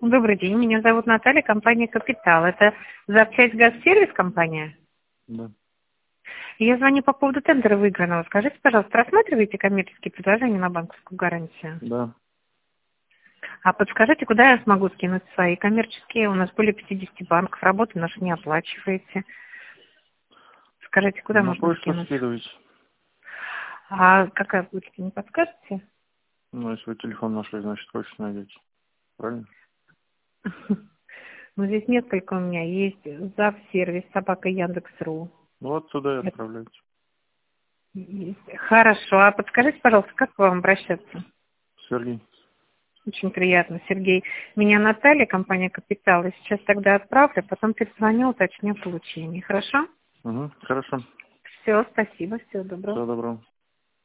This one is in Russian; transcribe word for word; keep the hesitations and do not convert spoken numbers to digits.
Добрый день, меня зовут Наталья, компания «Капитал». Это запчасть «Газсервис» компания? Да. Я звоню по поводу тендера выигранного. Скажите, пожалуйста, рассматриваете коммерческие предложения на банковскую гарантию? Да. А подскажите, куда я смогу скинуть свои коммерческие? У нас более пятидесяти банков, работу нашу не оплачиваете. Скажите, куда На можно почту скинуть? скидывайте. А какая почта, не подскажете? Ну, если вы телефон нашли, значит, почту найдете. Правильно? Ну, здесь несколько у меня есть. Завсервис, собака Яндекс.ру. Ну, вот туда и Это отправляйте. есть. Хорошо. А подскажите, пожалуйста, как к вам обращаться? Сергей. Очень приятно, Сергей. Меня Наталья, компания «Капитал». Я сейчас тогда отправлю, потом перезвоню, уточню получение. Хорошо? Угу, хорошо. Все, спасибо, всего доброго. Всего доброго.